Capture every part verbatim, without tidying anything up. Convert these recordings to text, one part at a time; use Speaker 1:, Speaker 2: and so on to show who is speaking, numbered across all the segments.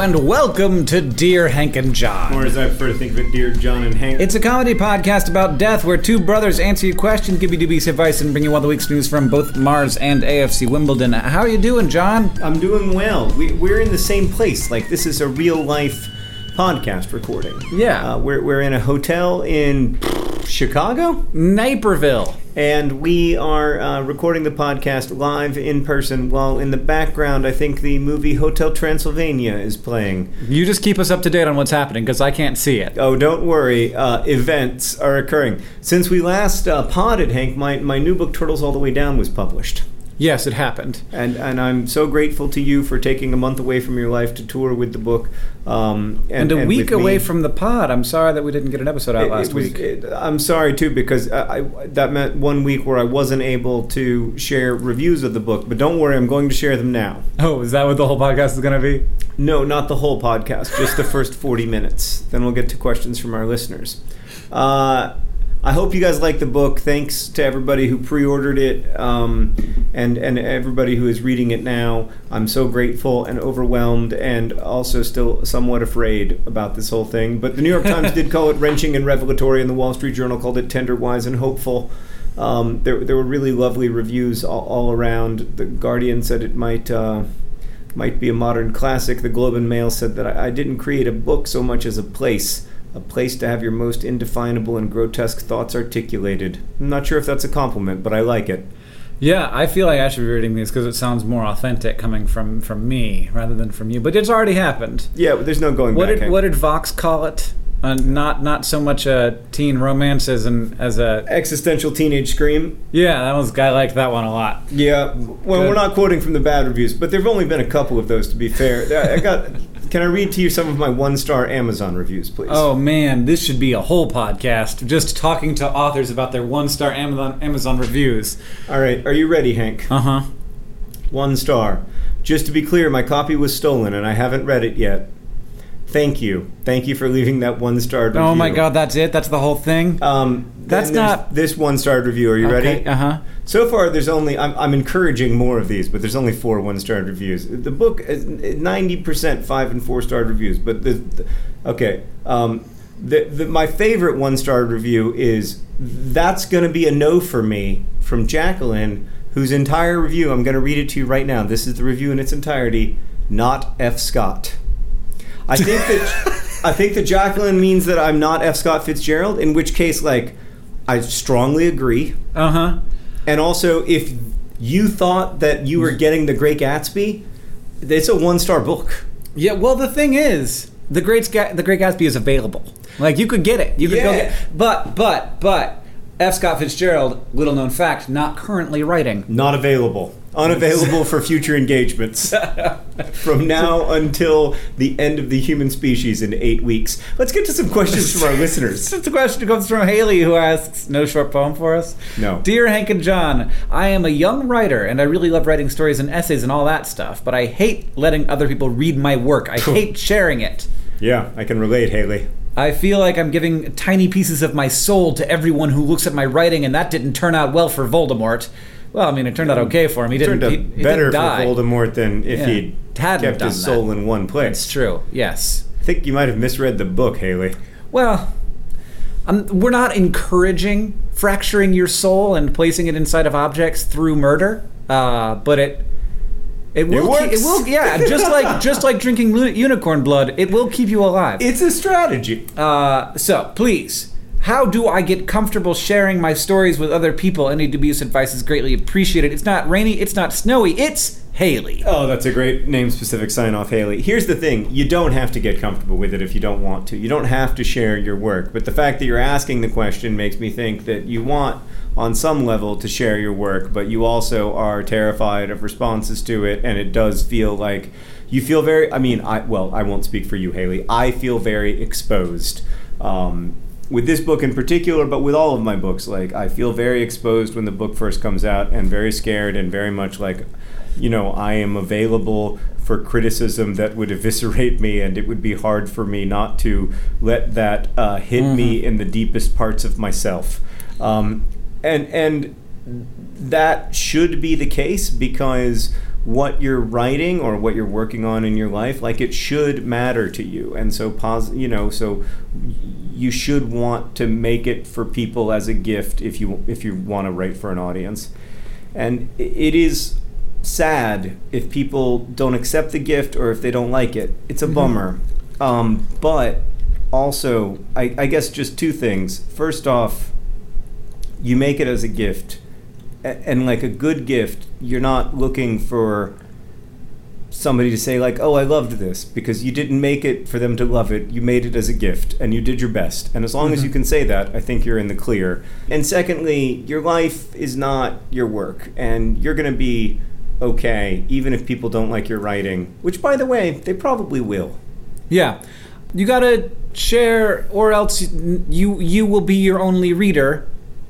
Speaker 1: and welcome to Dear Hank and John.
Speaker 2: Or as I prefer to think of it, Dear John and Hank.
Speaker 1: It's a comedy podcast about death where two brothers answer your question, give you dubious advice, and bring you all the week's news from both Mars and A F C Wimbledon. How are you doing, John?
Speaker 2: I'm doing well. We, we're in the same place. Like, this is a real-life podcast recording.
Speaker 1: Yeah.
Speaker 2: Uh, we're, we're in a hotel in Chicago?
Speaker 1: Naperville.
Speaker 2: And we are uh, recording the podcast live in person while in the background I think the movie Hotel Transylvania is playing.
Speaker 1: You just keep us up to date on what's happening because I can't see it.
Speaker 2: Oh, don't worry. Uh, events are occurring. Since we last uh, podded, Hank, my, my new book Turtles All the Way Down was published.
Speaker 1: Yes, it happened.
Speaker 2: And and I'm so grateful to you for taking a month away from your life to tour with the book. Um,
Speaker 1: And
Speaker 2: and,
Speaker 1: a
Speaker 2: and
Speaker 1: week
Speaker 2: with
Speaker 1: away
Speaker 2: me.
Speaker 1: from the pod. I'm sorry that we didn't get an episode out
Speaker 2: It-
Speaker 1: last
Speaker 2: it was-
Speaker 1: week.
Speaker 2: it- I'm sorry, too, because I, I, that meant one week where I wasn't able to share reviews of the book. But don't worry, I'm going to share them now.
Speaker 1: Oh, is that what the whole podcast is going to be?
Speaker 2: No, not the whole podcast, just the first forty minutes. Then we'll get to questions from our listeners. Uh, I hope you guys like the book. Thanks to everybody who pre-ordered it um, and, and everybody who is reading it now. I'm so grateful and overwhelmed and also still somewhat afraid about this whole thing. But the New York Times did call it wrenching and revelatory, and the Wall Street Journal called it tender, wise, and hopeful. Um, there, there were really lovely reviews all, all around. The Guardian said it might... Uh, might be a modern classic. The Globe and Mail said that I, I didn't create a book so much as a place. A place to have your most indefinable and grotesque thoughts articulated. I'm not sure if that's a compliment, but I like it.
Speaker 1: Yeah, I feel like I should be reading these because it sounds more authentic coming from, from me rather than from you. But it's already happened.
Speaker 2: Yeah, but there's no going
Speaker 1: What
Speaker 2: back.
Speaker 1: did
Speaker 2: Hank.
Speaker 1: what did Vox call it? Uh, not not so much a teen romance as an as a
Speaker 2: Existential teenage scream?
Speaker 1: yeah. That was I liked that one a lot.
Speaker 2: Yeah. Well,
Speaker 1: Good.
Speaker 2: we're not quoting from the bad reviews, but there've only been a couple of those, to be fair. I got. Can I read to you some of my one-star Amazon reviews, please?
Speaker 1: Oh man, this should be a whole podcast just talking to authors about their one star Amazon Amazon reviews.
Speaker 2: All right. Are you ready, Hank?
Speaker 1: Uh huh.
Speaker 2: One star. Just to be clear, my copy was stolen, and I haven't read it yet. Thank you. Thank you for leaving that one-star review.
Speaker 1: Oh my God, that's it. That's the whole thing.
Speaker 2: Um,
Speaker 1: That's
Speaker 2: then there's
Speaker 1: not-
Speaker 2: this one-star review. Are you ready?
Speaker 1: Uh huh.
Speaker 2: So far, there's only, I'm, I'm encouraging more of these, but there's only four one-star reviews. The book is ninety percent five and four-star reviews, but the, the okay. Um, the, the, my favorite one-star review is, that's going to be a no for me, from Jacqueline, whose entire review, I'm going to read it to you right now. This is the review in its entirety. Not F. Scott. I think that I think that Jacqueline means that I'm not F. Scott Fitzgerald, in which case, like, I strongly agree.
Speaker 1: Uh huh.
Speaker 2: And also, if you thought that you were getting The Great Gatsby, it's a one-star book.
Speaker 1: Yeah. Well, the thing is, the Great Ga- the Great Gatsby is available. Like you could get it. You could go
Speaker 2: Yeah.
Speaker 1: get. But but but F. Scott Fitzgerald, little known fact, not currently writing.
Speaker 2: Not available. Unavailable for future engagements. From now until the end of the human species in eight weeks. Let's get to some questions from our listeners.
Speaker 1: This question comes from Haley, who asks, no short poem for us?
Speaker 2: No.
Speaker 1: Dear Hank and John, I am a young writer, and I really love writing stories and essays and all that stuff, but I hate letting other people read my work. I hate sharing it.
Speaker 2: Yeah, I can relate, Haley.
Speaker 1: I feel like I'm giving tiny pieces of my soul to everyone who looks at my writing, and that didn't turn out well for Voldemort. Well, I mean, it turned out okay for him. He
Speaker 2: It
Speaker 1: didn't.
Speaker 2: turned out
Speaker 1: he, he
Speaker 2: better
Speaker 1: didn't die.
Speaker 2: for Voldemort than if
Speaker 1: Yeah.
Speaker 2: he'd
Speaker 1: Hadn't
Speaker 2: kept
Speaker 1: done
Speaker 2: his
Speaker 1: that.
Speaker 2: soul in one place.
Speaker 1: It's true. Yes.
Speaker 2: I think you might have misread the book, Haley.
Speaker 1: Well, um, we're not encouraging fracturing your soul and placing it inside of objects through murder, uh, but it it will
Speaker 2: It
Speaker 1: keep,
Speaker 2: works.
Speaker 1: it will yeah just like just like drinking lu- unicorn blood, it will keep you alive.
Speaker 2: It's a strategy.
Speaker 1: Uh, so please. How do I get comfortable sharing my stories with other people? Any dubious advice is greatly appreciated. It's not rainy, it's not snowy, it's Haley.
Speaker 2: Oh, that's a great name-specific sign-off, Haley. Here's the thing. You don't have to get comfortable with it if you don't want to. You don't have to share your work. But the fact that you're asking the question makes me think that you want, on some level, to share your work, but you also are terrified of responses to it, and it does feel like you feel very... I mean, I well, I won't speak for you, Haley. I feel very exposed. Um... With this book in particular, but with all of my books, like, I feel very exposed when the book first comes out and very scared and very much like, you know, I am available for criticism that would eviscerate me, and it would be hard for me not to let that uh, hit mm-hmm. me in the deepest parts of myself. Um, and and that should be the case because what you're writing or what you're working on in your life, like it should matter to you. And so, pos- you know, so you should want to make it for people as a gift if you if you want to write for an audience. And it is sad if people don't accept the gift or if they don't like it. It's a mm-hmm. bummer. Um, but also, I, I guess just two things. First off, you make it as a gift. And like a good gift, you're not looking for somebody to say like, oh, I loved this, because you didn't make it for them to love it. You made it as a gift and you did your best. And as long mm-hmm. as you can say that, I think you're in the clear. And secondly, your life is not your work, and you're going to be okay even if people don't like your writing, which, by the way, they probably will.
Speaker 1: Yeah. You got to share, or else you you will be your only reader.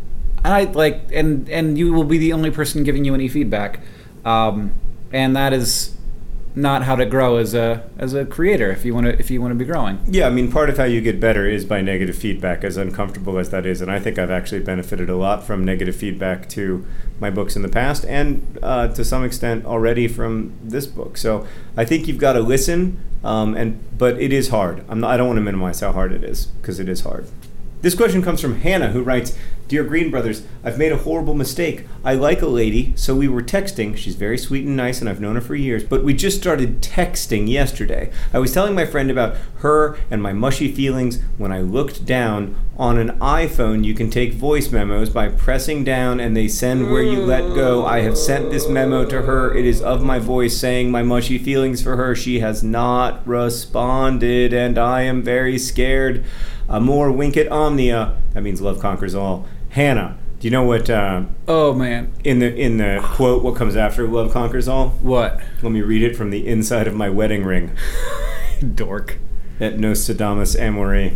Speaker 1: I like, and and you will be the only person giving you any feedback, um, and that is not how to grow as a as a creator. If you want to if you want to be growing.
Speaker 2: Yeah, I mean, part of how you get better is by negative feedback, as uncomfortable as that is, and I think I've actually benefited a lot from negative feedback to my books in the past, and uh, to some extent already from this book. So I think you've got to listen, um, and but it is hard. I'm not, I don't want to minimize how hard it is, because it is hard. This question comes from Hannah, who writes, Dear Green Brothers, I've made a horrible mistake. I like a lady, so we were texting. She's very sweet and nice, and I've known her for years, but we just started texting yesterday. I was telling my friend about her and my mushy feelings when I looked down. On an iPhone, you can take voice memos by pressing down, and they send where you let go. I have sent this memo to her. It is of my voice saying my mushy feelings for her. She has not responded, and I am very scared. Amor vincit omnia. That means love conquers all. Hannah, do you know what? Uh,
Speaker 1: oh man!
Speaker 2: In the in the quote, what comes after love conquers all?
Speaker 1: What?
Speaker 2: Let me read it from the inside of my wedding ring.
Speaker 1: Dork.
Speaker 2: Et nos sedamus amore.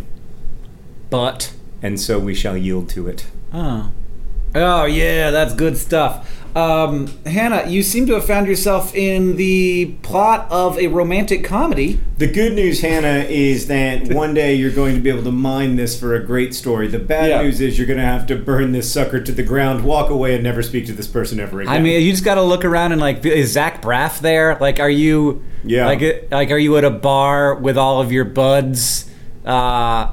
Speaker 1: But.
Speaker 2: And so we shall yield to it.
Speaker 1: Oh. Oh yeah, that's good stuff. Um, Hannah, you seem to have found yourself in the plot of a romantic comedy.
Speaker 2: The good news, Hannah, is that one day you're going to be able to mine this for a great story. The bad yeah. news is you're going to have to burn this sucker to the ground, walk away, and never speak to this person ever again.
Speaker 1: I mean, you just got to look around and like, is Zach Braff there? Like, are you?
Speaker 2: Yeah.
Speaker 1: Like, like, are you at a bar with all of your buds? Uh,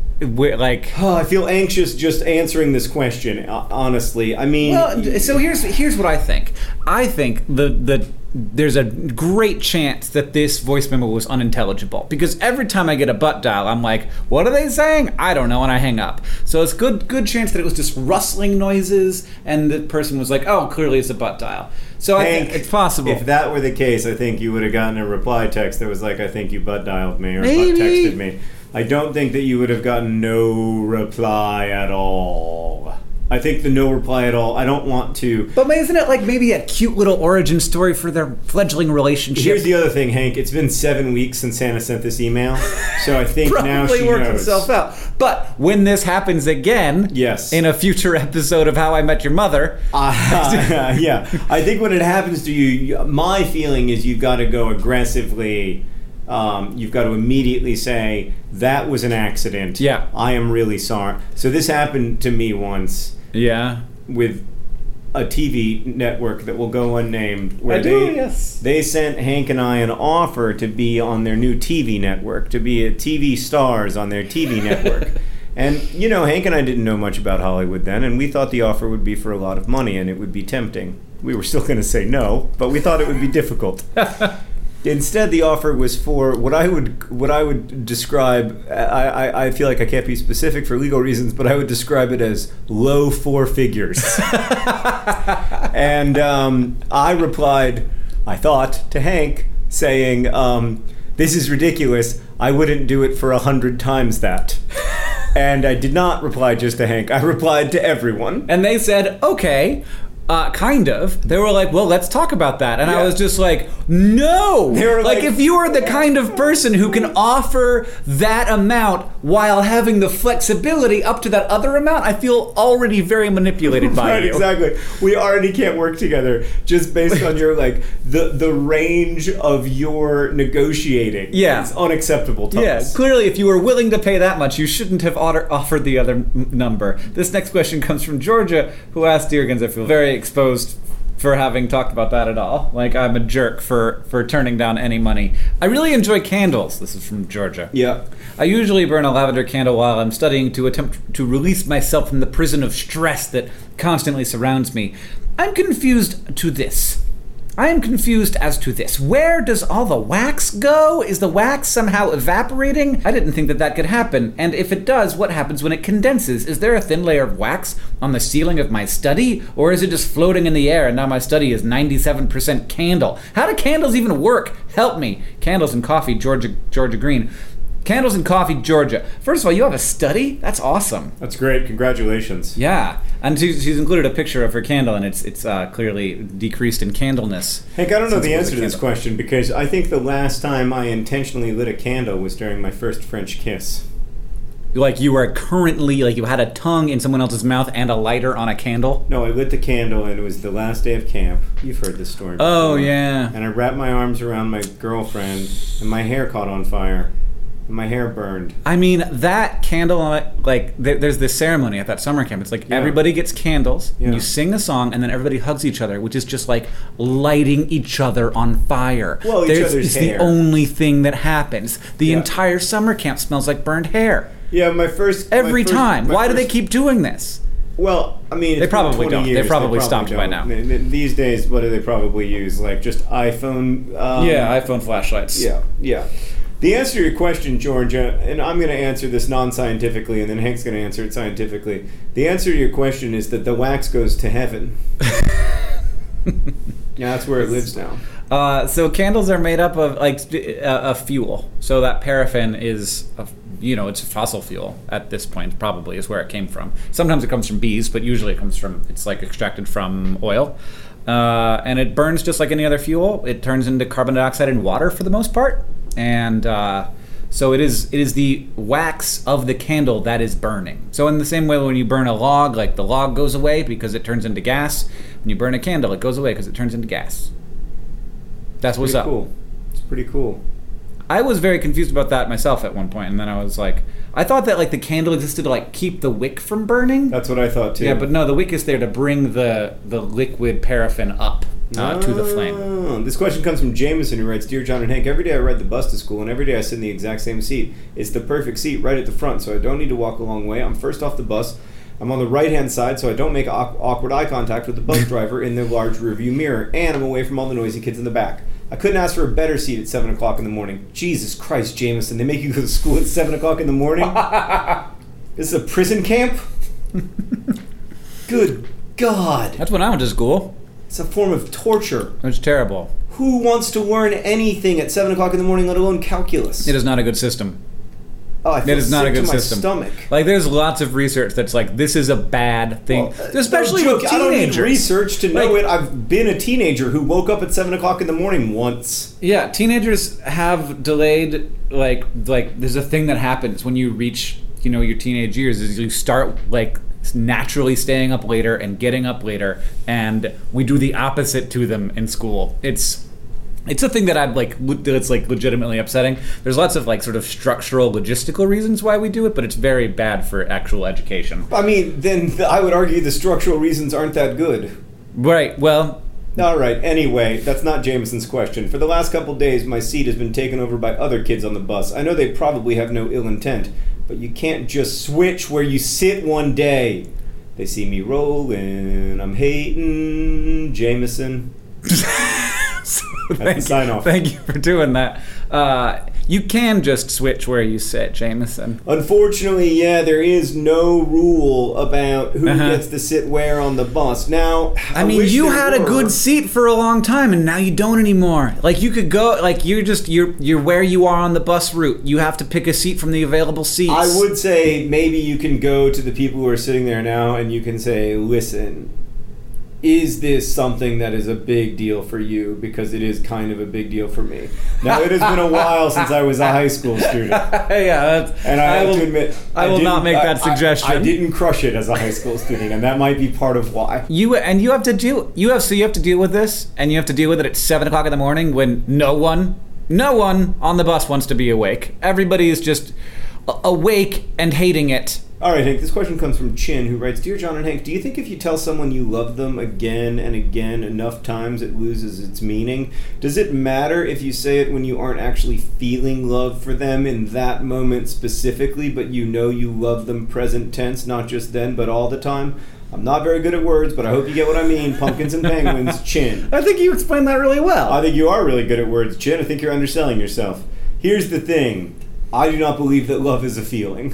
Speaker 1: like
Speaker 2: oh, I feel anxious just answering this question, honestly. I mean,
Speaker 1: well, so here's here's what I think. I think the the there's a great chance that this voice memo was unintelligible, because every time I get a butt dial, I'm like, what are they saying? I don't know, and I hang up. So it's good good chance that it was just rustling noises, and the person was like, oh, clearly it's a butt dial. So Hank, I think it's possible.
Speaker 2: If that were the case, I think you would have gotten a reply text that was like, I think you butt dialed me, or
Speaker 1: Maybe.
Speaker 2: butt texted me. I don't think that you would have gotten no reply at all. I think the no reply at all, I don't want to...
Speaker 1: But isn't it like maybe a cute little origin story for their fledgling relationship?
Speaker 2: Here's the other thing, Hank. It's been seven weeks since Hannah sent this email, so I think now she
Speaker 1: worked
Speaker 2: knows.
Speaker 1: Itself out. But when this happens again,
Speaker 2: yes,
Speaker 1: in a future episode of How I Met Your Mother...
Speaker 2: Uh, yeah, I think when it happens to you, my feeling is you've got to go aggressively... Um, you've got to immediately say, that was an accident.
Speaker 1: Yeah.
Speaker 2: I am really sorry. So this happened to me once.
Speaker 1: Yeah.
Speaker 2: With a T V network that will go unnamed. Where
Speaker 1: I do,
Speaker 2: they,
Speaker 1: yes.
Speaker 2: They sent Hank and I an offer to be on their new T V network, to be a T V stars on their T V network. And, you know, Hank and I didn't know much about Hollywood then, and we thought the offer would be for a lot of money and it would be tempting. We were still going to say no, but we thought it would be difficult. Instead, the offer was for what I would what I would describe. I, I, I feel like I can't be specific for legal reasons, but I would describe it as low four figures. And um, I replied, I thought, to Hank, saying, um, "This is ridiculous. I wouldn't do it for a hundred times that." And I did not reply just to Hank. I replied to everyone,
Speaker 1: and they said, "Okay." Uh, kind of. They were like, well, let's talk about that. And yeah. I was just like, no!
Speaker 2: They were
Speaker 1: like,
Speaker 2: like,
Speaker 1: if you are the kind of person who can offer that amount while having the flexibility up to that other amount, I feel already very manipulated by
Speaker 2: right,
Speaker 1: you.
Speaker 2: Exactly. We already can't work together just based on your, like, the the range of your negotiating.
Speaker 1: Yeah.
Speaker 2: It's unacceptable to
Speaker 1: yeah,
Speaker 2: us.
Speaker 1: Clearly, if you were willing to pay that much, you shouldn't have order- offered the other m- number. This next question comes from Georgia, who asked, Dear Guns, I feel very exposed for having talked about that at all. Like, I'm a jerk for, for turning down any money. I really enjoy candles. This is from Georgia.
Speaker 2: Yeah.
Speaker 1: I usually burn a lavender candle while I'm studying to attempt to release myself from the prison of stress that constantly surrounds me. I'm confused to this. I am confused as to this. Where does all the wax go? Is the wax somehow evaporating? I didn't think that that could happen. And if it does, what happens when it condenses? Is there a thin layer of wax on the ceiling of my study? Or is it just floating in the air and now my study is ninety-seven percent candle? How do candles even work? Help me. Candles and coffee, Georgia, Georgia Green. Candles and Coffee, Georgia. First of all, you have a study? That's awesome.
Speaker 2: That's great. Congratulations.
Speaker 1: Yeah. And she's, she's included a picture of her candle, and it's it's uh, clearly decreased in candleness.
Speaker 2: Hank, I don't know the
Speaker 1: Since
Speaker 2: answer
Speaker 1: it was a
Speaker 2: to this
Speaker 1: candle.
Speaker 2: question because I think the last time I intentionally lit a candle was during my first French kiss.
Speaker 1: Like you were currently, like you had a tongue in someone else's mouth and a lighter on a candle?
Speaker 2: No, I lit the candle and it was the last day of camp. You've heard this story before.
Speaker 1: Oh, yeah.
Speaker 2: And I wrapped my arms around my girlfriend and my hair caught on fire. And my hair burned.
Speaker 1: I mean, that candle, on it, like, there, there's this ceremony at that summer camp. It's like
Speaker 2: Yeah.
Speaker 1: everybody gets candles,
Speaker 2: Yeah.
Speaker 1: and you sing a song, and then everybody hugs each other, which is just like lighting each other on fire.
Speaker 2: Well, each
Speaker 1: There's-
Speaker 2: other's
Speaker 1: it's
Speaker 2: hair.
Speaker 1: the only thing that happens. The
Speaker 2: Yeah.
Speaker 1: entire summer camp smells like burned hair.
Speaker 2: Yeah, my first... my
Speaker 1: Every
Speaker 2: first-
Speaker 1: time.
Speaker 2: my
Speaker 1: Why do they
Speaker 2: first-
Speaker 1: keep doing this?
Speaker 2: Well, I mean,
Speaker 1: They
Speaker 2: it's been
Speaker 1: probably
Speaker 2: twenty
Speaker 1: don't. They
Speaker 2: years.
Speaker 1: probably stopped by
Speaker 2: don't.
Speaker 1: now.
Speaker 2: Th- th- These days, what do they probably use? Like just iPhone... Um,
Speaker 1: Yeah, iPhone flashlights.
Speaker 2: Yeah, yeah. The answer to your question, Georgia, and I'm going to answer this non-scientifically, and then Hank's going to answer it scientifically. The answer to your question is that the wax goes to heaven. Yeah, that's where it lives now.
Speaker 1: Uh, so candles are made up of like a, a fuel. So that paraffin is, a, you know, it's a fossil fuel at this point. Probably is where it came from. Sometimes it comes from bees, but usually it comes from. It's like extracted from oil, uh, and it burns just like any other fuel. It turns into carbon dioxide and water for the most part, and uh, so it is. It is the wax of the candle that is burning. So in the same way, when you burn a log, like the log goes away because it turns into gas. When you burn a candle, it goes away because it turns into gas. That's what's
Speaker 2: Pretty
Speaker 1: up.
Speaker 2: cool. It's pretty cool.
Speaker 1: I was very confused about that myself at one point, and then I was like, I thought that like the candle existed to like keep the wick from burning.
Speaker 2: That's what I thought too.
Speaker 1: Yeah, but no, the wick is there to bring the the liquid paraffin up uh, to the flame.
Speaker 2: Oh, this question comes from Jameson, who writes, "Dear John and Hank, every day I ride the bus to school, and every day I sit in the exact same seat. It's the perfect seat right at the front, so I don't need to walk a long way. I'm first off the bus. I'm on the right-hand side, so I don't make awk- awkward eye contact with the bus driver in the large rearview mirror, and I'm away from all the noisy kids in the back. I couldn't ask for a better seat at seven o'clock in the morning. Jesus Christ, Jameson, they make you go to school at seven o'clock in the morning? This is a prison camp? Good God.
Speaker 1: That's when I went to school.
Speaker 2: It's a form of torture.
Speaker 1: It was terrible.
Speaker 2: Who wants to learn anything at seven o'clock in the morning, let alone calculus?
Speaker 1: It is not a good system.
Speaker 2: Oh, I feel
Speaker 1: It is not
Speaker 2: sick
Speaker 1: a good
Speaker 2: to my
Speaker 1: system.
Speaker 2: stomach.
Speaker 1: Like, there's lots of research that's like, this is a bad thing,
Speaker 2: Well, uh,
Speaker 1: especially
Speaker 2: no,
Speaker 1: with
Speaker 2: joke,
Speaker 1: teenagers.
Speaker 2: I don't need research to know
Speaker 1: Like-
Speaker 2: it. I've been a teenager who woke up at seven o'clock in the morning once.
Speaker 1: Yeah, teenagers have delayed, like, like there's a thing that happens when you reach, you know, your teenage years is you start, like, naturally staying up later and getting up later, and we do the opposite to them in school. It's it's a thing that I'm like le- that's like legitimately upsetting. There's lots of like sort of structural, logistical reasons why we do it, but it's very bad for actual education.
Speaker 2: I mean, then th- I would argue the structural reasons aren't that good.
Speaker 1: Right. Well,
Speaker 2: All right, anyway, that's not Jameson's question. For the last couple days, my seat has been taken over by other kids on the bus. I know they probably have no ill intent, but you can't just switch where you sit one day. They see me rolling, I'm hating Jameson.
Speaker 1: thank
Speaker 2: the sign
Speaker 1: you,
Speaker 2: off.
Speaker 1: Thank you for doing that. Uh, you can just switch where you sit, Jameson.
Speaker 2: Unfortunately, yeah, there is no rule about who
Speaker 1: Uh-huh.
Speaker 2: gets to sit where on the bus. Now, I,
Speaker 1: I mean,
Speaker 2: wish
Speaker 1: you
Speaker 2: there
Speaker 1: had a
Speaker 2: were.
Speaker 1: good seat for a long time, and now you don't anymore. Like you could go, like you're just you're you're where you are on the bus route. You have to pick a seat from the available seats.
Speaker 2: I would say maybe you can go to the people who are sitting there now and you can say, listen, is this something that is a big deal for you? Because it is kind of a big deal for me. Now, it has been a while since I was a high school student.
Speaker 1: yeah, that's,
Speaker 2: And I,
Speaker 1: I
Speaker 2: have
Speaker 1: will,
Speaker 2: to admit,
Speaker 1: I will not
Speaker 2: didn't-
Speaker 1: make
Speaker 2: I-
Speaker 1: that
Speaker 2: I-
Speaker 1: suggestion.
Speaker 2: I, didn't crush it as a high school student, and that might be part of why.
Speaker 1: You and you have to deal. You have so you have to deal with this, and you have to deal with it at seven o'clock in the morning when no one, no one on the bus wants to be awake. Everybody is just a- awake and hating it,
Speaker 2: All right, Hank, this question comes from Chin, who writes, Dear John and Hank, do you think if you tell someone you love them again and again enough times it loses its meaning? Does it matter if you say it when you aren't actually feeling love for them in that moment specifically, but you know you love them present tense, not just then, but all the time? I'm not very good at words, but I hope you get what I mean. Pumpkins and Penguins, Chin.
Speaker 1: I think you explained that really well.
Speaker 2: I think you are really good at words, Chin. I think you're underselling yourself. Here's the thing. I do not believe that love is a feeling.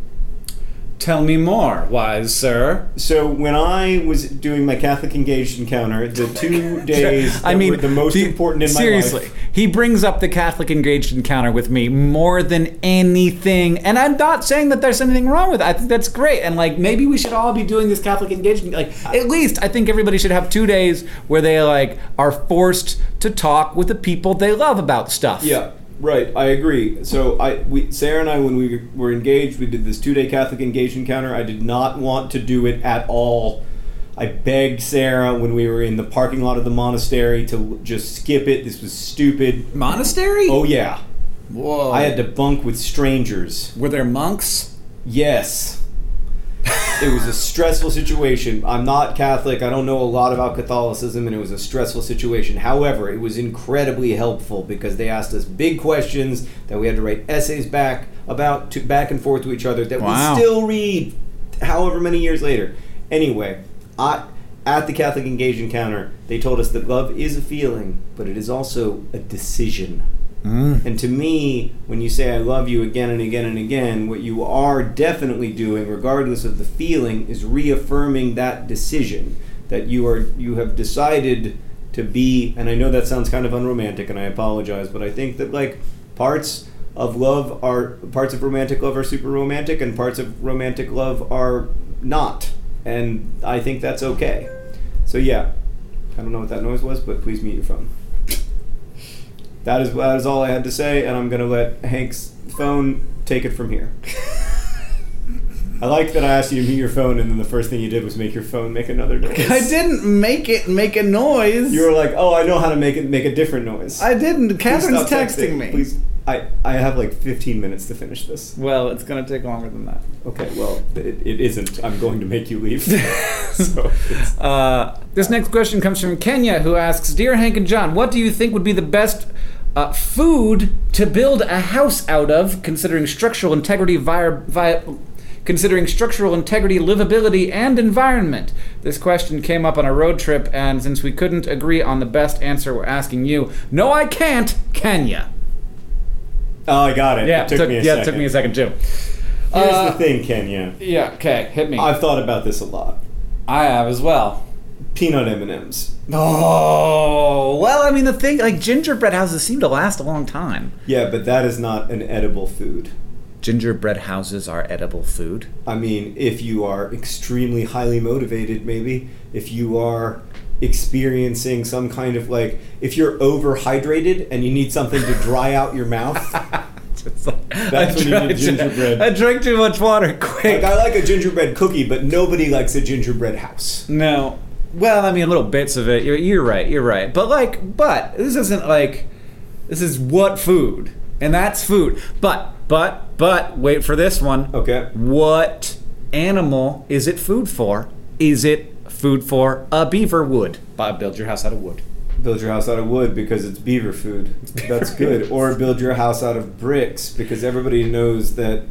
Speaker 1: Tell me more, wise sir.
Speaker 2: So when I was doing my Catholic engaged encounter, the two days that
Speaker 1: I mean,
Speaker 2: were the most
Speaker 1: the,
Speaker 2: important in
Speaker 1: seriously,
Speaker 2: my life.
Speaker 1: He brings up the Catholic engaged encounter with me more than anything. And I'm not saying that there's anything wrong with it. I think that's great. And like maybe we should all be doing this Catholic engagement. Like at least I think everybody should have two days where they like are forced to talk with the people they love about stuff.
Speaker 2: Yeah. Right, I agree. So I, we, Sarah and I, when we were engaged, we did this two-day Catholic engaged encounter. I did not want to do it at all. I begged Sarah when we were in the parking lot of the monastery to just skip it. This was stupid.
Speaker 1: Monastery?
Speaker 2: Oh yeah.
Speaker 1: Whoa.
Speaker 2: I had to bunk with strangers.
Speaker 1: Were there monks?
Speaker 2: Yes. It was a stressful situation. I'm not Catholic. I don't know a lot about Catholicism, and it was a stressful situation. However, it was incredibly helpful because they asked us big questions that we had to write essays back about, to, back and forth to each other that
Speaker 1: Wow.
Speaker 2: we still read however many years later. Anyway, I, at the Catholic Engaged Encounter, they told us that love is a feeling, but it is also a decision.
Speaker 1: Mm.
Speaker 2: And to me, when you say I love you again and again and again, what you are definitely doing, regardless of the feeling, is reaffirming that decision that you are you have decided to be. And I know that sounds kind of unromantic, and I apologize, but I think that like parts of love are parts of romantic love are super romantic, and parts of romantic love are not. And I think that's okay. So yeah, I don't know what that noise was, but please mute your phone. That is, that is all I had to say, and I'm going to let Hank's phone take it from here. I like that I asked you to mute your phone, and then the first thing you did was make your phone make another noise.
Speaker 1: I didn't make it make a noise.
Speaker 2: You were like, oh, I know how to make it make a different noise.
Speaker 1: I didn't.
Speaker 2: Please
Speaker 1: Catherine's
Speaker 2: stop
Speaker 1: texting me.
Speaker 2: Please, I, I have like fifteen minutes to finish this.
Speaker 1: Well, it's going to take longer than that.
Speaker 2: Okay, well, it, it isn't. I'm going to make you leave. so it's,
Speaker 1: Uh, this next question comes from Kenya, who asks, Dear Hank and John, what do you think would be the best uh, food to build a house out of, considering structural integrity, via, via, considering structural integrity, livability, and environment? This question came up on a road trip, and since we couldn't agree on the best answer, we're asking you. No, I can't, Kenya.
Speaker 2: oh, I got it.
Speaker 1: Yeah,
Speaker 2: it took
Speaker 1: took,
Speaker 2: me a
Speaker 1: yeah,
Speaker 2: second.
Speaker 1: it took me a second too.
Speaker 2: Here's
Speaker 1: Uh,
Speaker 2: the thing, Kenya.
Speaker 1: Yeah, okay, hit me.
Speaker 2: I've thought about this a lot.
Speaker 1: I have as well.
Speaker 2: Peanut M and M's.
Speaker 1: Oh, well, I mean, the thing, like, gingerbread houses seem to last a long time.
Speaker 2: Yeah, but that is not an edible food.
Speaker 1: Gingerbread houses are edible food.
Speaker 2: I mean, if you are extremely highly motivated, maybe. If you are experiencing some kind of, like, if you're overhydrated and you need something to dry out your mouth.
Speaker 1: It's like,
Speaker 2: That's when you
Speaker 1: drank
Speaker 2: need gingerbread.
Speaker 1: Too, I drank too much water. Quick.
Speaker 2: Like, I like a gingerbread cookie, but nobody likes a gingerbread house.
Speaker 1: No. Well, I mean, little bits of it. You're, you're right. You're right. But like, but this isn't like, this is what food, and that's food. But, but, but, wait for this one.
Speaker 2: Okay.
Speaker 1: What animal is it food for? Is it food for a beaver wood? Bob, build your house out of wood.
Speaker 2: Build your house out of wood because it's beaver food. That's good. Or build your house out of bricks because everybody knows that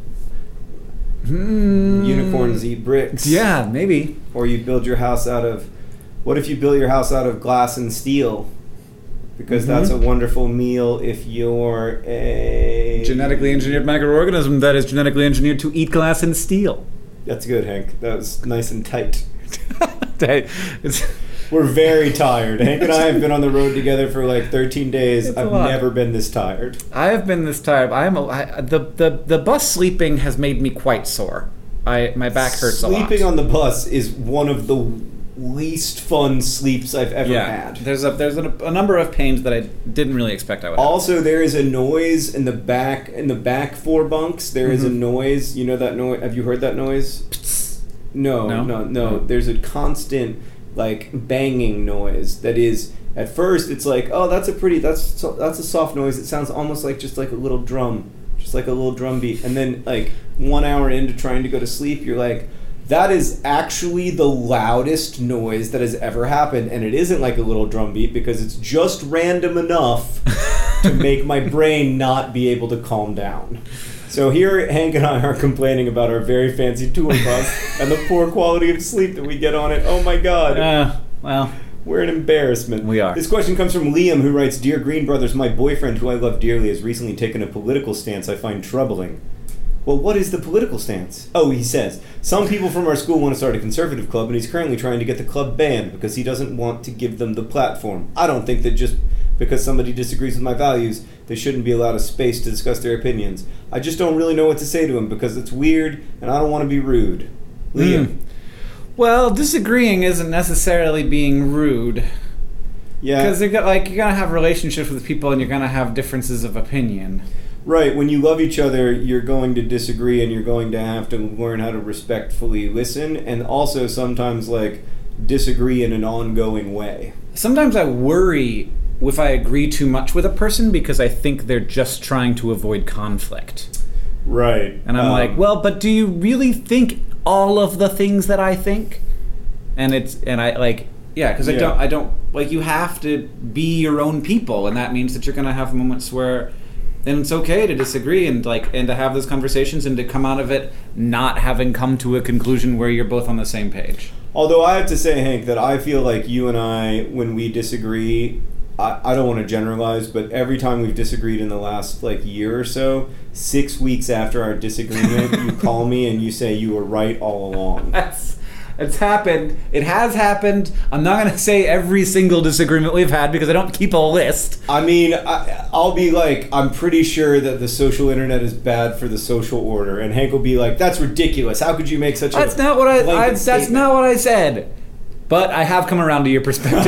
Speaker 1: Hmm.
Speaker 2: unicorns eat bricks.
Speaker 1: Yeah, maybe.
Speaker 2: Or you build your house out of, what if you build your house out of glass and steel? Because
Speaker 1: Mm-hmm.
Speaker 2: that's a wonderful meal if you're a...
Speaker 1: Genetically engineered microorganism that is genetically engineered to eat glass and steel.
Speaker 2: That's good, Hank. That was nice and tight.
Speaker 1: It's,
Speaker 2: We're very tired. Hank and I have been on the road together for like thirteen days.
Speaker 1: It's a
Speaker 2: I've
Speaker 1: lot.
Speaker 2: never been this tired.
Speaker 1: I have been this tired. I am a, I, the the the bus sleeping has made me quite sore. I my back hurts a lot.
Speaker 2: Sleeping on the bus is one of the least fun sleeps I've ever
Speaker 1: yeah,
Speaker 2: had.
Speaker 1: there's a there's a, a number of pains that I didn't really expect I would have.
Speaker 2: Also, there is a noise in the back in the back four bunks. There is a
Speaker 1: Mhm.
Speaker 2: noise. You know that noise? Have you heard that noise? No,
Speaker 1: No?
Speaker 2: no, no,
Speaker 1: No.
Speaker 2: There's a constant like banging noise that is. At first, it's like, oh, that's a pretty, that's so, that's a soft noise. It sounds almost like just like a little drum just like a little drum beat. And then like one hour into trying to go to sleep, you're like, that is actually the loudest noise that has ever happened. And it isn't like a little drum beat because it's just random enough to make my brain not be able to calm down. So here, Hank and I are complaining about our very fancy tour bus and the poor quality of sleep that we get on it. Oh my God.
Speaker 1: Uh, well,
Speaker 2: we're an embarrassment.
Speaker 1: We are.
Speaker 2: This question comes from Liam, who writes, Dear Green Brothers, my boyfriend, who I love dearly, has recently taken a political stance I find troubling. Well, what is the political stance? Oh, he says, some people from our school want to start a conservative club, and he's currently trying to get the club banned because he doesn't want to give them the platform. I don't think that just because somebody disagrees with my values, they shouldn't be allowed a space to discuss their opinions. I just don't really know what to say to him because it's weird, and I don't want to be rude. Liam.
Speaker 1: Mm. Well, disagreeing isn't necessarily being rude.
Speaker 2: Yeah.
Speaker 1: Because you're like you're gonna have relationships with people, and you're gonna have differences of opinion.
Speaker 2: Right, when you love each other, you're going to disagree and you're going to have to learn how to respectfully listen and also sometimes, like, disagree in an ongoing way.
Speaker 1: Sometimes I worry if I agree too much with a person because I think they're just trying to avoid conflict.
Speaker 2: Right.
Speaker 1: And I'm
Speaker 2: um,
Speaker 1: like, well, but do you really think all of the things that I think? And it's, and I, like, yeah, because I
Speaker 2: Yeah.
Speaker 1: don't, I don't, like, you have to be your own people, and that means that you're going to have moments where... And it's okay to disagree and like and to have those conversations and to come out of it not having come to a conclusion where you're both on the same page.
Speaker 2: Although I have to say, Hank, that I feel like you and I, when we disagree, I, I don't want to generalize, but every time we've disagreed in the last like year or so, six weeks after our disagreement, you call me and you say you were right all along.
Speaker 1: That's It's happened. It has happened. I'm not going to say every single disagreement we've had because I don't keep a list.
Speaker 2: I mean, I, I'll be like, I'm pretty sure that the social internet is bad for the social order, and Hank will be like, that's ridiculous. How could you make such
Speaker 1: That's
Speaker 2: a
Speaker 1: not what I, I that's
Speaker 2: statement?
Speaker 1: not what I said. But I have come around to your perspective.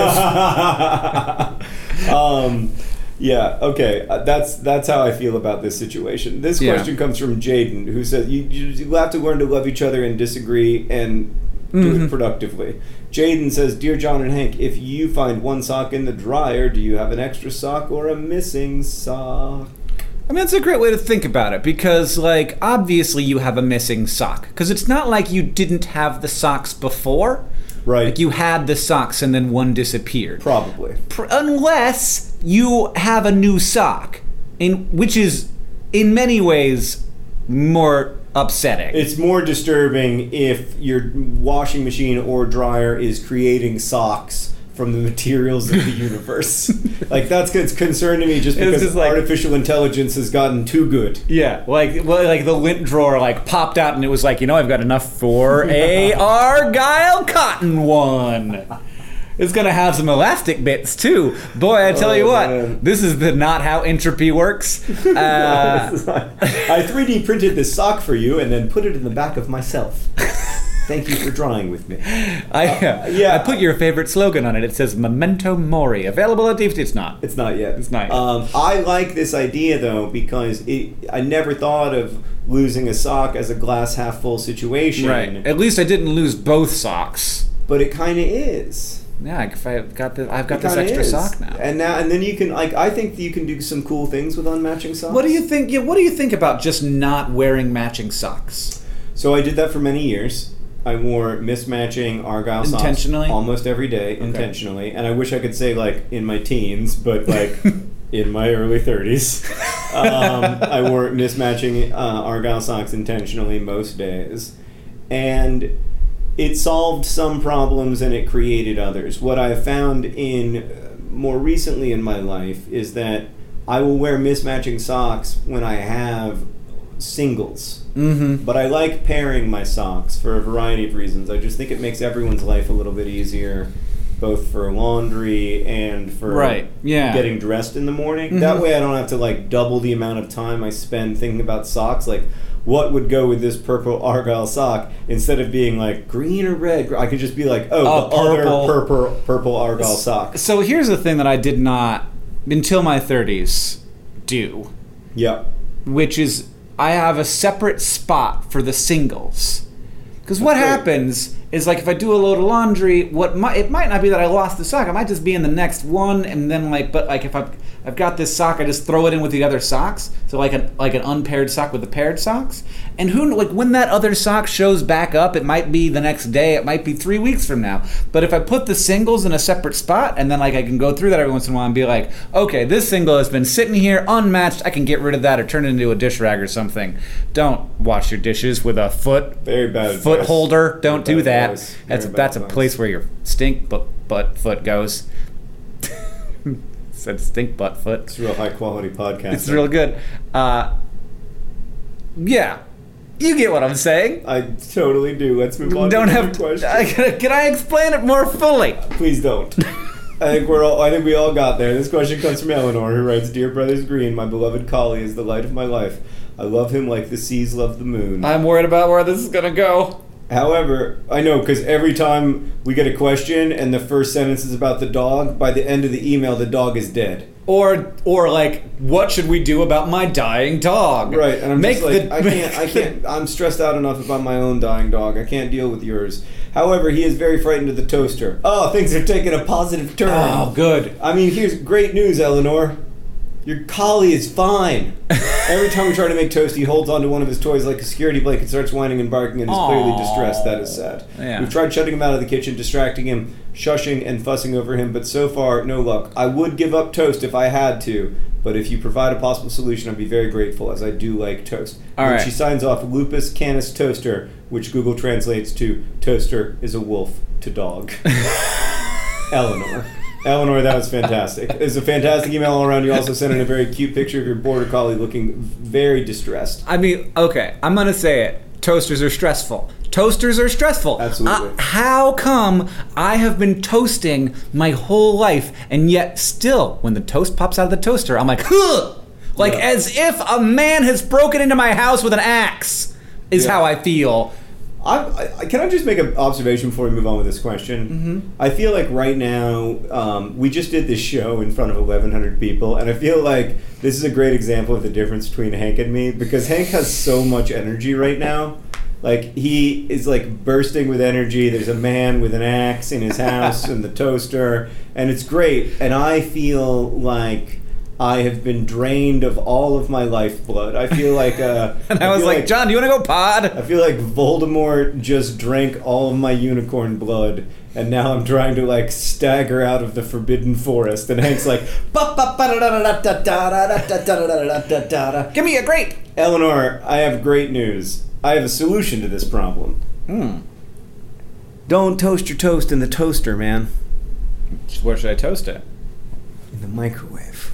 Speaker 2: um, yeah, okay. Uh, that's that's how I feel about this situation. This
Speaker 1: Yeah.
Speaker 2: question comes from Jaden, who says, you, you, you have to learn to love each other and disagree and do
Speaker 1: Mm-hmm.
Speaker 2: it productively. Jaden says, Dear John and Hank, if you find one sock in the dryer, do you have an extra sock or a missing sock?
Speaker 1: I mean, it's a great way to think about it because, like, obviously you have a missing sock. Because it's not like you didn't have the socks before.
Speaker 2: Right.
Speaker 1: Like, you had the socks and then one disappeared.
Speaker 2: Probably.
Speaker 1: Pr- unless you have a new sock, in which is, in many ways, more upsetting.
Speaker 2: It's more disturbing if your washing machine or dryer is creating socks from the materials of the universe. Like, that's it's concern to me just
Speaker 1: It's
Speaker 2: because
Speaker 1: just like-
Speaker 2: artificial intelligence has gotten too good.
Speaker 1: Yeah, like well, like the lint drawer like popped out and it was like, you know, I've got enough for a Argyle cotton one. It's gonna have some elastic bits too. Boy, I tell
Speaker 2: Oh,
Speaker 1: you what,
Speaker 2: man.
Speaker 1: this is the not how entropy works. Uh,
Speaker 2: I three D printed this sock for you and then put it in the back of myself. Thank you for drawing with me.
Speaker 1: I uh,
Speaker 2: yeah.
Speaker 1: I put your favorite slogan on it. It says "Memento Mori." Available at D V D. It's not.
Speaker 2: It's not yet.
Speaker 1: It's not yet.
Speaker 2: Um, I like this idea though because it. I never thought of losing a sock as a glass half full situation.
Speaker 1: Right. At least I didn't lose both socks.
Speaker 2: But it kind of is.
Speaker 1: Yeah, if I've got the, I've got
Speaker 2: It
Speaker 1: this
Speaker 2: kinda
Speaker 1: extra
Speaker 2: is.
Speaker 1: sock now.
Speaker 2: And now and then you can like I think that you can do some cool things with unmatching socks.
Speaker 1: What do you think? Yeah, what do you think about just not wearing matching socks?
Speaker 2: So I did that for many years. I wore mismatching Argyle socks
Speaker 1: Intentionally?
Speaker 2: almost every day, intentionally. And I wish I could say like in my teens, but like in my early thirties, um, I wore mismatching uh, Argyle socks intentionally most days, and it solved some problems and it created others. What I've found in uh, more recently in my life is that I will wear mismatching socks when I have singles.
Speaker 1: Mm-hmm.
Speaker 2: But I like pairing my socks for a variety of reasons. I just think it makes everyone's life a little bit easier, both for laundry and for
Speaker 1: Right, yeah.
Speaker 2: getting dressed in the morning.
Speaker 1: Mhm.
Speaker 2: That way I don't have to like double the amount of time I spend thinking about socks. Like, what would go with this purple Argyle sock instead of being like green or red? I could just be like, oh,
Speaker 1: Oh,
Speaker 2: the
Speaker 1: purple.
Speaker 2: other purple purple Argyle sock.
Speaker 1: So here's the thing that I did not, until my thirties, do,
Speaker 2: Yep.
Speaker 1: which is I have a separate spot for the singles. Because what
Speaker 2: That's great.
Speaker 1: happens is like if I do a load of laundry, what might, it might not be that I lost the sock. I might just be in the next one, and then like, but like if I've I've got this sock, I just throw it in with the other socks. So like an like an unpaired sock with the paired socks. And who kn- like when that other sock shows back up, it might be the next day, it might be three weeks from now. But if I put the singles in a separate spot, and then like I can go through that every once in a while and be like, okay, this single has been sitting here unmatched. I can get rid of that or turn it into a dish rag or something. Don't wash your dishes with a foot
Speaker 2: Very bad
Speaker 1: foot
Speaker 2: advice.
Speaker 1: holder. Don't
Speaker 2: Very
Speaker 1: do
Speaker 2: bad
Speaker 1: that.
Speaker 2: advice.
Speaker 1: That's
Speaker 2: Very
Speaker 1: that's
Speaker 2: bad
Speaker 1: a
Speaker 2: advice.
Speaker 1: place where your stink butt butt foot goes. Said stink butt foot.
Speaker 2: It's real high quality podcast.
Speaker 1: It's real good. Uh, yeah, you get what I'm saying.
Speaker 2: I totally do. Let's move on
Speaker 1: Don't
Speaker 2: to the
Speaker 1: have.
Speaker 2: question.
Speaker 1: I, can I explain it more fully?
Speaker 2: Please don't. I think we're all. I think we all got there. This question comes from Eleanor, who writes, "Dear Brothers Green, my beloved collie is the light of my life. I love him like the seas love the moon.
Speaker 1: I'm worried about where this is gonna go.
Speaker 2: However, I know because every time we get a question and the first sentence is about the dog, by the end of the email, the dog is dead.
Speaker 1: Or, or like, what should we do about my dying dog?
Speaker 2: Right, and I'm
Speaker 1: Make
Speaker 2: just like,
Speaker 1: the-
Speaker 2: I can't, I can't, I'm stressed out enough about my own dying dog. I can't deal with yours. However, he is very frightened of the toaster. Oh, things are taking a positive turn.
Speaker 1: Oh, good.
Speaker 2: I mean, here's great news, Eleanor. Your collie is fine. Every time we try to make toast, he holds onto one of his toys like a security blanket, starts whining and barking, and is clearly
Speaker 1: Aw.
Speaker 2: distressed. That is sad.
Speaker 1: Yeah.
Speaker 2: We've tried shutting him out of the kitchen, distracting him, shushing and fussing over him, but so far, no luck. I would give up toast if I had to, but if you provide a possible solution, I'd be very grateful, as I do like toast.
Speaker 1: All
Speaker 2: and
Speaker 1: right.
Speaker 2: she signs off Lupus Canis Toaster, which Google translates to toaster is a wolf to dog. Eleanor. Eleanor, that was fantastic. It's a fantastic email all around. You also sent in a very cute picture of your border collie looking very distressed.
Speaker 1: I mean, okay, I'm gonna say it. Toasters are stressful. Toasters are stressful.
Speaker 2: Absolutely.
Speaker 1: Uh, how come I have been toasting my whole life, and yet still, when the toast pops out of the toaster, I'm like, huh! Like
Speaker 2: Yeah.
Speaker 1: as if a man has broken into my house with an axe, is
Speaker 2: Yeah.
Speaker 1: how I feel.
Speaker 2: I, I, can I just make an observation before we move on with this question? Mm-hmm. I feel like right now, um, we just did this show in front of eleven hundred people, and I feel like this is a great example of the difference between Hank and me, because Hank has so much energy right now. Like, he is like bursting with energy. There's a man with an axe in his house and the toaster, and it's great. And I feel like I have been drained of all of my lifeblood. I feel like uh,
Speaker 1: And I, was
Speaker 2: feel
Speaker 1: like, John, do you want to go pod?
Speaker 2: I feel like Voldemort just drank all of my unicorn blood, and now I'm trying to like stagger out of the forbidden forest. And Hank's like,
Speaker 1: Give me a grape.
Speaker 2: Eleanor, I have great news. I have a solution to this problem.
Speaker 1: Hmm.
Speaker 2: Don't toast your toast in the toaster, man.
Speaker 1: Where should I toast it?
Speaker 2: In the microwave.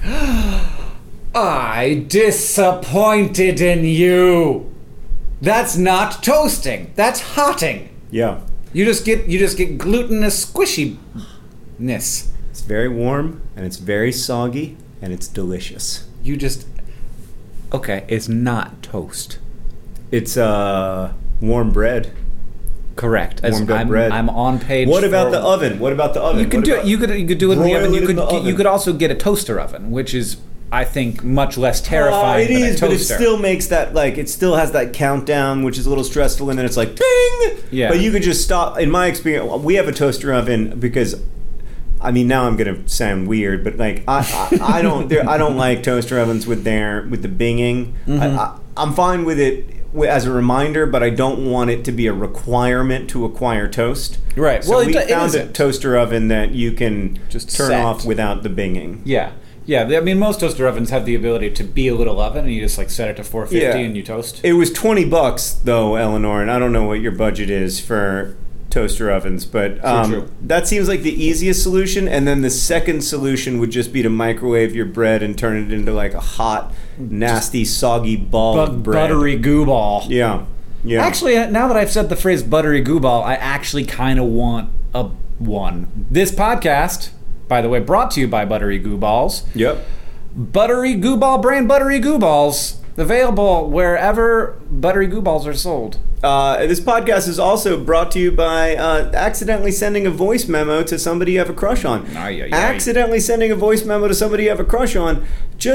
Speaker 1: I disappointed in you. That's not toasting. That's hotting.
Speaker 2: Yeah.
Speaker 1: You just get you just get glutinous squishiness.
Speaker 2: It's very warm, and it's very soggy, and it's delicious.
Speaker 1: You just okay. It's not toast.
Speaker 2: It's uh warm bread.
Speaker 1: Correct. As
Speaker 2: Warmed up
Speaker 1: I'm,
Speaker 2: bread.
Speaker 1: I'm on page.
Speaker 2: What about
Speaker 1: for-
Speaker 2: the oven? What about the oven?
Speaker 1: You could
Speaker 2: What
Speaker 1: do
Speaker 2: about-
Speaker 1: it. You could you could do it in the
Speaker 2: Broil
Speaker 1: oven.
Speaker 2: it
Speaker 1: You
Speaker 2: in
Speaker 1: could
Speaker 2: the
Speaker 1: you
Speaker 2: oven.
Speaker 1: could also get a toaster oven, which is I think much less terrifying
Speaker 2: Uh, it
Speaker 1: than
Speaker 2: is,
Speaker 1: a
Speaker 2: but it
Speaker 1: toaster.
Speaker 2: still makes that like it still has that countdown, which is a little stressful, and then it's like ding.
Speaker 1: Yeah.
Speaker 2: But you could just stop. In my experience, we have a toaster oven because, I mean, now I'm gonna sound weird, but like I I, I don't there, I don't like toaster ovens with their with the binging.
Speaker 1: Mm-hmm.
Speaker 2: I, I, I'm fine with it wi- as a reminder, but I don't want it to be a requirement to acquire toast.
Speaker 1: Right.
Speaker 2: So
Speaker 1: Well, it
Speaker 2: we
Speaker 1: do- it
Speaker 2: found a
Speaker 1: isn't.
Speaker 2: toaster oven that you can
Speaker 1: Just
Speaker 2: turn
Speaker 1: set.
Speaker 2: off without the binging.
Speaker 1: Yeah. Yeah, I mean, most toaster ovens have the ability to be a little oven, and you just like set it to four fifty
Speaker 2: Yeah.
Speaker 1: and you toast.
Speaker 2: It was twenty bucks though, Eleanor, and I don't know what your budget is for toaster ovens, but um,
Speaker 1: true.
Speaker 2: that seems like the easiest solution. And then the second solution would just be to microwave your bread and turn it into like a hot, nasty, soggy ball
Speaker 1: Bu-
Speaker 2: of bread.
Speaker 1: buttery goo ball.
Speaker 2: Yeah, yeah.
Speaker 1: Actually, uh, now that I've said the phrase buttery goo ball, I actually kind of want a one. This podcast, by the way, brought to you by Buttery Goo Balls.
Speaker 2: Yep.
Speaker 1: Buttery Goo Ball brand Buttery Goo Balls. Available wherever Buttery Goo Balls are sold.
Speaker 2: Uh, this podcast is also brought to you by uh, accidentally sending a voice memo to somebody you have a crush on.
Speaker 1: Ay, ay, ay.
Speaker 2: Accidentally sending a voice memo to somebody you have a crush on. Just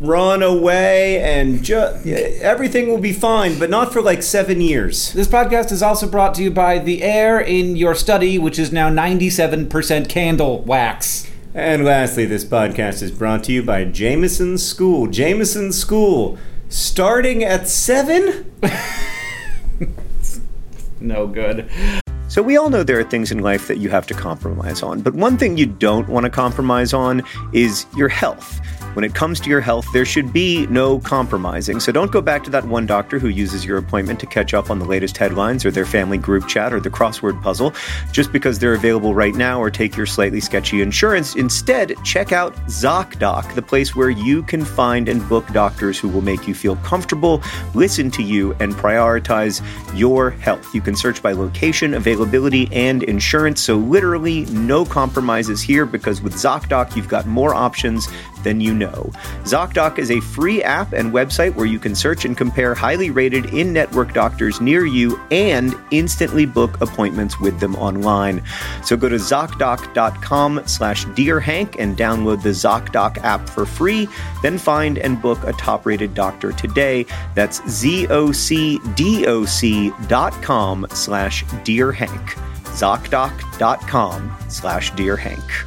Speaker 2: run away, and ju- everything will be fine, but not for like seven years.
Speaker 1: This podcast is also brought to you by the air in your study, which is now ninety-seven percent candle wax.
Speaker 2: And lastly, this podcast is brought to you by Jameson School. Jameson School, starting at seven?
Speaker 1: No good.
Speaker 2: So we all know there are things in life that you have to compromise on, but one thing you don't want to compromise on is your health. When it comes to your health, there should be no compromising. So don't go back to that one doctor who uses your appointment to catch up on the latest headlines or their family group chat or the crossword puzzle just because they're available right now, or take your slightly sketchy insurance. Instead, check out ZocDoc, the place where you can find and book doctors who will make you feel comfortable, listen to you, and prioritize your health. You can search by location, availability, and insurance. So literally no compromises here, because with ZocDoc, you've got more options than you know. ZocDoc is a free app and website where you can search and compare highly rated in-network doctors near you and instantly book appointments with them online. So go to ZocDoc.com slash DearHank and download the ZocDoc app for free. Then find and book a top-rated doctor today. That's Z-O-C-D-O-C dot com slash DearHank. ZocDoc.com slash DearHank.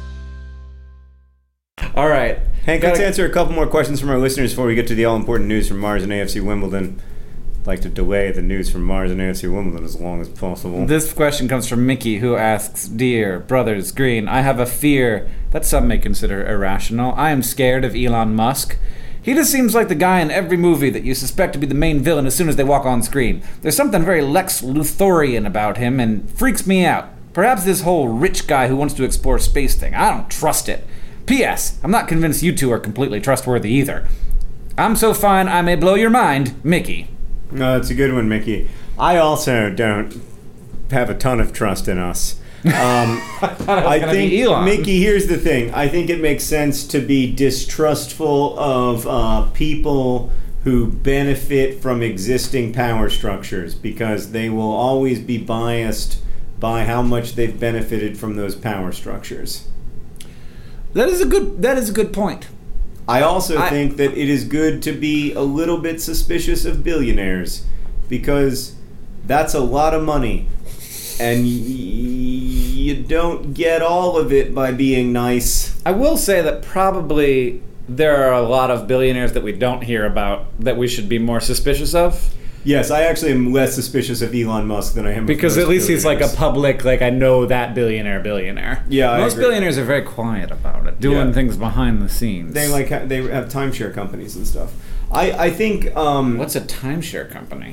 Speaker 1: All right.
Speaker 2: Hank, let's answer a couple more questions from our listeners before we get to the all-important news from Mars and A F C Wimbledon. I'd like to delay the news from Mars and A F C Wimbledon as long as possible.
Speaker 1: This question comes from Mickey, who asks, Dear Brothers Green, I have a fear that some may consider irrational. I am scared of Elon Musk. He just seems like the guy in every movie that you suspect to be the main villain as soon as they walk on screen. There's something very Lex Luthorian about him and freaks me out. Perhaps this whole rich guy who wants to explore space thing. I don't trust it. P S. I'm not convinced you two are completely trustworthy either. I'm so fine I may blow your mind, Mickey.
Speaker 2: No, that's a good one, Mickey. I also don't have a ton of trust in us. Um, I, I think, Mickey, here's the thing. I think it makes sense to be distrustful of uh, people who benefit from existing power structures, because they will always be biased by how much they've benefited from those power structures.
Speaker 1: That is a good. That is a good point.
Speaker 2: I also
Speaker 1: I,
Speaker 2: think that it is good to be a little bit suspicious of billionaires, because that's a lot of money, and y- you don't get all of it by being nice.
Speaker 1: I will say that probably there are a lot of billionaires that we don't hear about that we should be more suspicious of.
Speaker 2: Yes, I actually am less suspicious of Elon Musk than I am.
Speaker 1: Because at least he's like a public, like, I know that billionaire billionaire.
Speaker 2: Yeah,
Speaker 1: most billionaires are very quiet about it, doing
Speaker 2: yeah.
Speaker 1: things behind the scenes.
Speaker 2: They like ha- they have timeshare companies and stuff. I I think. Um,
Speaker 1: What's a timeshare company?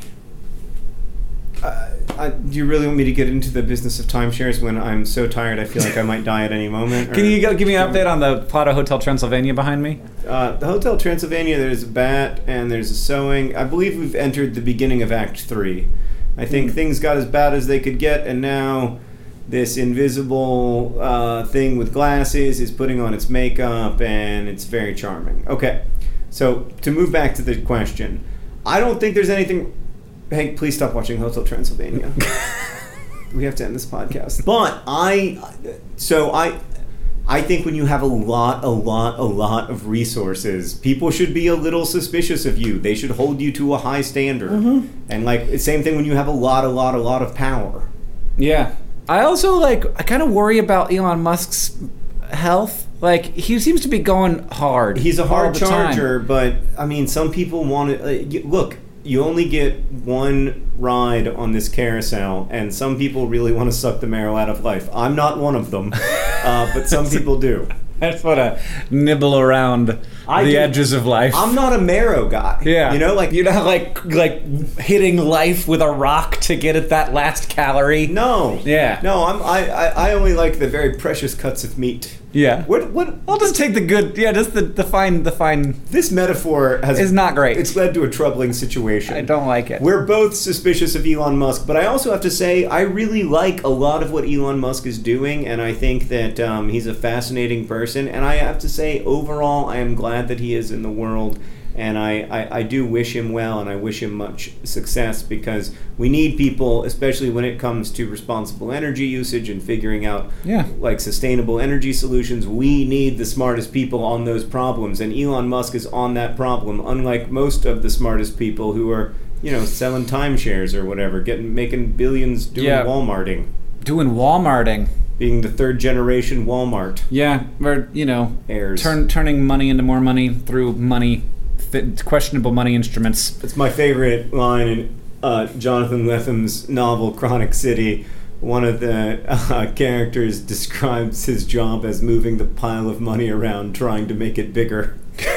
Speaker 2: Uh, I, do you really want me to get into the business of timeshares when I'm so tired I feel like I might die at any moment?
Speaker 1: Can you go, give me an update on the plot of Hotel Transylvania behind me?
Speaker 2: Uh, the Hotel Transylvania, there's a bat and there's a sewing. I believe we've entered the beginning of Act three. I think mm. things got as bad as they could get, and now this invisible uh, thing with glasses is putting on its makeup, and it's very charming. Okay, so to move back to the question, I don't think there's anything... Hank, please stop watching Hotel Transylvania. We have to end this podcast. But I, so I, I think when you have a lot, a lot, a lot of resources, people should be a little suspicious of you. They should hold you to a high standard. Mm-hmm. And like, same thing when you have a lot, a lot, a lot of power.
Speaker 1: Yeah. I also like, I kind of worry about Elon Musk's health. Like, he seems to be going hard.
Speaker 2: He's a hard charger,
Speaker 1: time.
Speaker 2: But I mean, some people want to, uh, look, you only get one ride on this carousel, and some people really want to suck the marrow out of life. I'm not one of them, uh, but some people do.
Speaker 1: I just want to nibble around I the do. edges of life.
Speaker 2: I'm not a marrow guy.
Speaker 1: Yeah.
Speaker 2: You know, like...
Speaker 1: You're not, like, like hitting life with a rock to get at that last calorie?
Speaker 2: No.
Speaker 1: Yeah.
Speaker 2: No, I'm, I, I, I only like the very precious cuts of meat.
Speaker 1: Yeah.
Speaker 2: What? What?
Speaker 1: I'll just take the good. Yeah, just the, the fine. The fine.
Speaker 2: This metaphor has
Speaker 1: is not great.
Speaker 2: It's led to a troubling situation.
Speaker 1: I don't like it.
Speaker 2: We're both suspicious of Elon Musk, but I also have to say I really like a lot of what Elon Musk is doing, and I think that um, he's a fascinating person. And I have to say, overall, I am glad that he is in the world, And I, I, I do wish him well, and I wish him much success, because we need people, especially when it comes to responsible energy usage and figuring out
Speaker 1: Yeah.
Speaker 2: like sustainable energy solutions. We need the smartest people on those problems, and Elon Musk is on that problem, unlike most of the smartest people who are, you know, selling timeshares or whatever, getting making billions doing
Speaker 1: Yeah.
Speaker 2: Walmarting,
Speaker 1: Doing Walmarting.
Speaker 2: being the third generation Walmart
Speaker 1: Yeah, or, you know,
Speaker 2: heirs.
Speaker 1: turn, turning money into more money through money, th- questionable money instruments.
Speaker 2: It's my favorite line in uh, Jonathan Lethem's novel Chronic City. One of the uh, characters describes his job as moving the pile of money around, trying to make it bigger.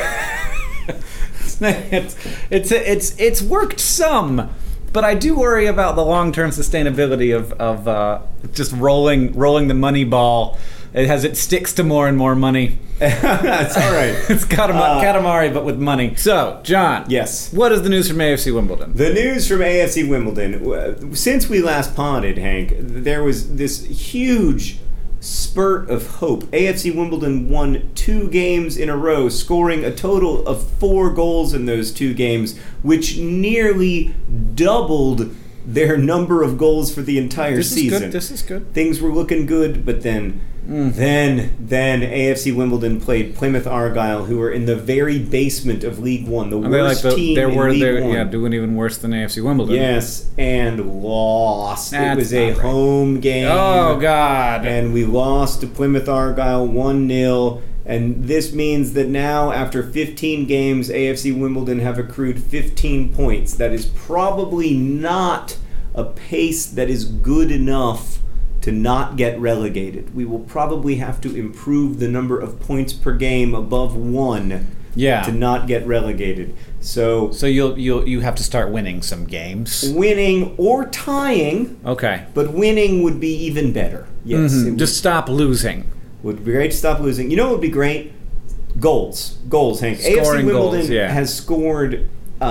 Speaker 1: it's, it's, it's, it's worked some, but I do worry about the long-term sustainability of, of uh, just rolling rolling the money ball as it sticks to more and more money.
Speaker 2: That's all right.
Speaker 1: It's Katam-
Speaker 2: Uh,
Speaker 1: Katamari, but with money. So, John.
Speaker 2: Yes.
Speaker 1: What is the news from A F C Wimbledon?
Speaker 2: The news from A F C Wimbledon. Since we last potted, Hank, there was this huge spurt of hope. A F C Wimbledon won two games in a row, scoring a total of four goals in those two games, which nearly doubled their number of goals for the entire
Speaker 1: This is
Speaker 2: season.
Speaker 1: good. This is good.
Speaker 2: Things were looking good, but then,
Speaker 1: Mm.
Speaker 2: then, then A F C Wimbledon played Plymouth Argyle, who were in the very basement of League One, the
Speaker 1: Are they like
Speaker 2: worst
Speaker 1: the,
Speaker 2: team
Speaker 1: they
Speaker 2: in
Speaker 1: were
Speaker 2: League
Speaker 1: they're,
Speaker 2: One.
Speaker 1: yeah, doing even worse than A F C Wimbledon.
Speaker 2: Yes, and lost.
Speaker 1: That's
Speaker 2: it was a
Speaker 1: not right.
Speaker 2: home game.
Speaker 1: Oh God.
Speaker 2: And we lost to Plymouth Argyle one nil. And this means that now, after fifteen games, A F C Wimbledon have accrued fifteen points. That is probably not a pace that is good enough to not get relegated. We will probably have to improve the number of points per game above one
Speaker 1: Yeah.
Speaker 2: to not get relegated. So,
Speaker 1: So you'll you'll you have to start winning some games.
Speaker 2: winning or tying,
Speaker 1: Okay.
Speaker 2: but winning would be even better. Yes,
Speaker 1: Mhm.
Speaker 2: it would-
Speaker 1: Just stop losing.
Speaker 2: Would be great to stop losing. You know what would be great? Goals. Goals, Hank. A F C
Speaker 1: Scoring
Speaker 2: Wimbledon
Speaker 1: goals, yeah.
Speaker 2: has scored uh,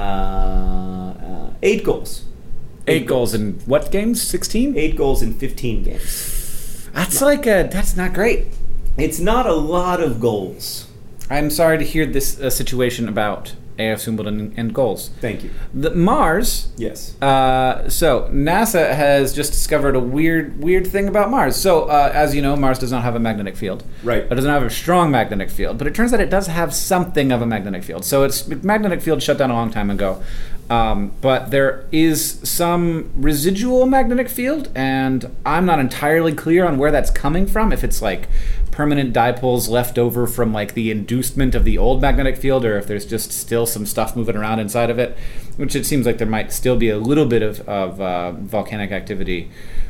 Speaker 2: uh, eight goals.
Speaker 1: Eight goals in what games? Sixteen.
Speaker 2: Eight goals in fifteen games.
Speaker 1: That's like a. That's not great.
Speaker 2: It's not a lot of goals.
Speaker 1: I'm sorry to hear this uh, situation about A F C Wimbledon and goals.
Speaker 2: Thank you.
Speaker 1: The Mars.
Speaker 2: Yes.
Speaker 1: Uh, so NASA has just discovered a weird, weird thing about Mars. So, uh, as you know, Mars does not have a magnetic field.
Speaker 2: Right.
Speaker 1: It doesn't have a strong magnetic field, but it turns out it does have something of a magnetic field. So its magnetic field shut down a long time ago, um, but there is some residual magnetic field, and I'm not entirely clear on where that's coming from. If it's like permanent dipoles left over from like the inducement of the old magnetic field, or if there's just still some stuff moving around inside of it, which it seems like there might still be a little bit of, of uh, volcanic activity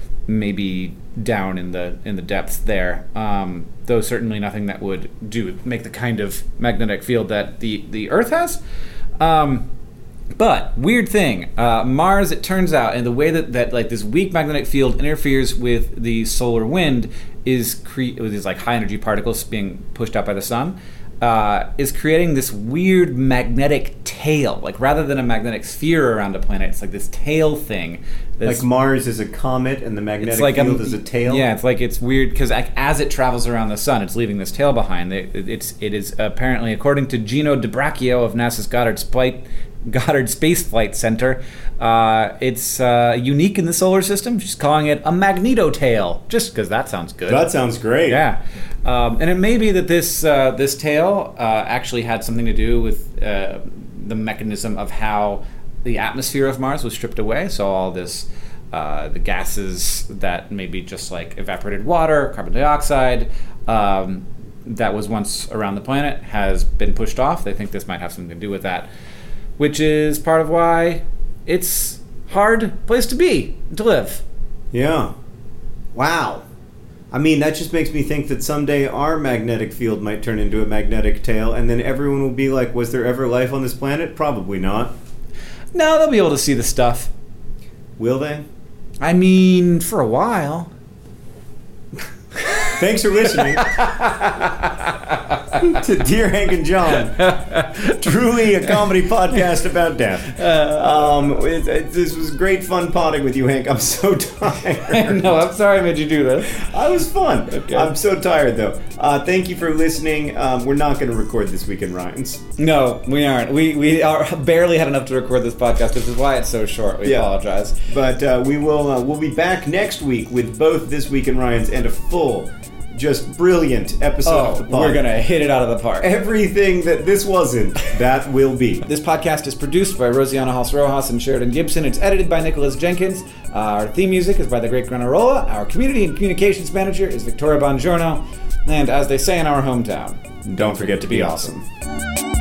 Speaker 1: maybe down in the in the depths there, um, though certainly nothing that would do make the kind of magnetic field that the, the Earth has. Um, but weird thing, uh, Mars, it turns out, and the way that, that like this weak magnetic field interferes with the solar wind is cre- with these like high energy particles being pushed out by the sun, uh, is creating this weird magnetic tail. Like rather than a magnetic sphere around a planet, it's like this tail thing.
Speaker 2: Like Mars is a comet and the magnetic
Speaker 1: It's like
Speaker 2: field
Speaker 1: a,
Speaker 2: is a tail.
Speaker 1: Yeah, it's like it's weird because as it travels around the sun, it's leaving this tail behind. It, it's it is apparently, according to Gino DiBracchio of NASA's Goddard Flight Goddard Space Flight Center, uh, it's uh, unique in the solar system. She's calling it a magnetotail, just because that sounds good.
Speaker 2: That sounds great.
Speaker 1: Yeah, um, and it may be that this uh, this tail uh, actually had something to do with uh, the mechanism of how the atmosphere of Mars was stripped away. So all this, uh, the gases that maybe just like evaporated water, carbon dioxide, um, that was once around the planet has been pushed off. They think this might have something to do with that, which is part of why it's hard place to be, to live.
Speaker 2: Yeah. Wow. I mean, that just makes me think that someday our magnetic field might turn into a magnetic tail, and then everyone will be like, was there ever life on this planet? Probably not.
Speaker 1: No, they'll be able to see the stuff.
Speaker 2: Will they?
Speaker 1: I mean, for a while.
Speaker 2: Thanks for listening. to Dear Hank and John. Truly a comedy podcast about death. Um, it, it, this was great fun potting with you, Hank. I'm so tired.
Speaker 1: No, I'm sorry I made you do this.
Speaker 2: I was fun.
Speaker 1: Okay.
Speaker 2: I'm so tired, though. Uh, thank you for listening. Um, we're not going to record this week in Ryan's.
Speaker 1: No, we aren't. We we are barely had enough to record this podcast, which is why it's so short. We
Speaker 2: Yeah.
Speaker 1: apologize.
Speaker 2: But uh, we will uh, we'll be back next week with both This Week in Ryan's and a full, just brilliant episode
Speaker 1: Oh,
Speaker 2: of the pod.
Speaker 1: we're gonna hit it out of the park.
Speaker 2: Everything that this wasn't, that will be.
Speaker 1: This podcast is produced by Rosiana Halse Rojas and Sheridan Gibson. It's edited by Nicholas Jenkins. Our theme music is by The Great Granarola. Our community and communications manager is Victoria Bongiorno. And as they say in our hometown,
Speaker 2: Don't forget to be awesome.